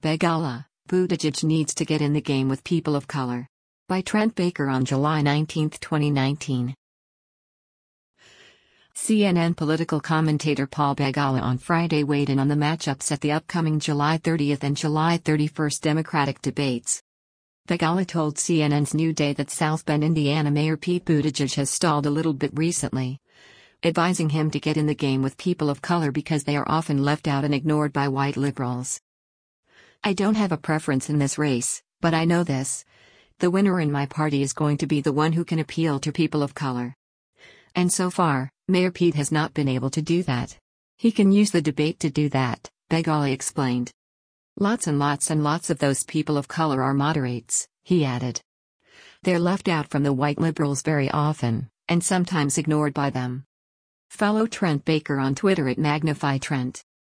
Begala, Buttigieg needs to get in the game with people of color. By Trent Baker on July 19, 2019. CNN political commentator Paul Begala on Friday weighed in on the matchups at the upcoming July 30 and July 31 Democratic debates. Begala told CNN's New Day that South Bend, Indiana Mayor Pete Buttigieg has stalled a little bit recently, advising him to get in the game with people of color because they are often left out and ignored by white liberals. "I don't have a preference in this race, but I know this. The winner in my party is going to be the one who can appeal to people of color. And so far, Mayor Pete has not been able to do that. He can use the debate to do that," Begala explained. "Lots and lots and lots of those people of color are moderates," he added. "They're left out from the white liberals very often, and sometimes ignored by them." Follow Trent Baker on Twitter at MagnifyTrent.